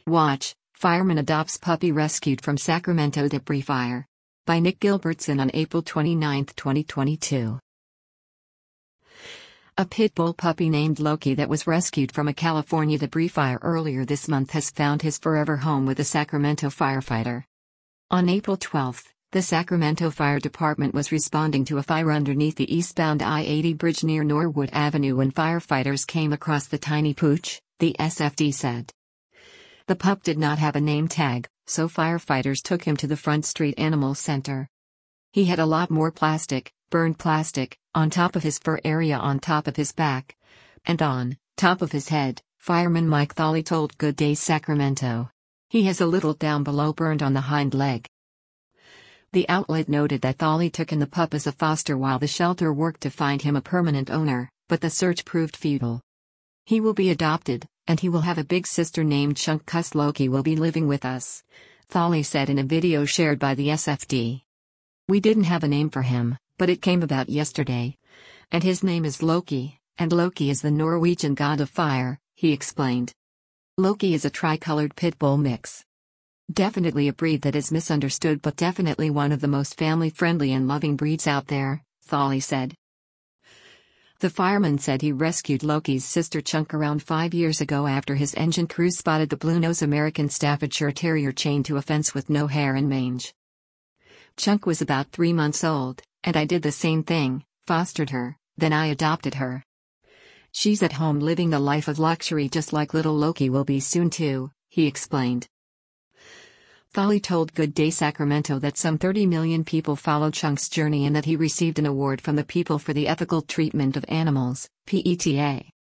Watch, Fireman Adopts Puppy Rescued from Sacramento Debris Fire. By Nick Gilbertson on April 29, 2022. A pit bull puppy named Loki that was rescued from a California debris fire earlier this month has found his forever home with a Sacramento firefighter. On April 12, the Sacramento Fire Department was responding to a fire underneath the eastbound I-80 bridge near Norwood Avenue when firefighters came across the tiny pooch, the SFD said. The pup did not have a name tag, so firefighters took him to the Front Street Animal Center. He had a lot more burned plastic, on top of his fur area, on top of his back, and on top of his head, Fireman Mike Thawley told Good Day Sacramento. He has a little down below burned on the hind leg. The outlet noted that Thawley took in the pup as a foster while the shelter worked to find him a permanent owner, but the search proved futile. He will be adopted, and he will have a big sister named Chunk. Loki will be living with us, Thawley said in a video shared by the SFD. We didn't have a name for him, but it came about yesterday. And his name is Loki, and Loki is the Norwegian god of fire, he explained. Loki is a tricolored pit bull mix. Definitely a breed that is misunderstood, but definitely one of the most family-friendly and loving breeds out there, Thawley said. The fireman said he rescued Loki's sister Chunk around 5 years ago after his engine crew spotted the blue-nosed American Staffordshire Terrier chained to a fence with no hair and mange. Chunk was about 3 months old, and I did the same thing, fostered her, then I adopted her. She's at home living the life of luxury just like little Loki will be soon too, he explained. Thawley told Good Day Sacramento that some 30 million people followed Chunk's journey and that he received an award from the People for the Ethical Treatment of Animals, PETA.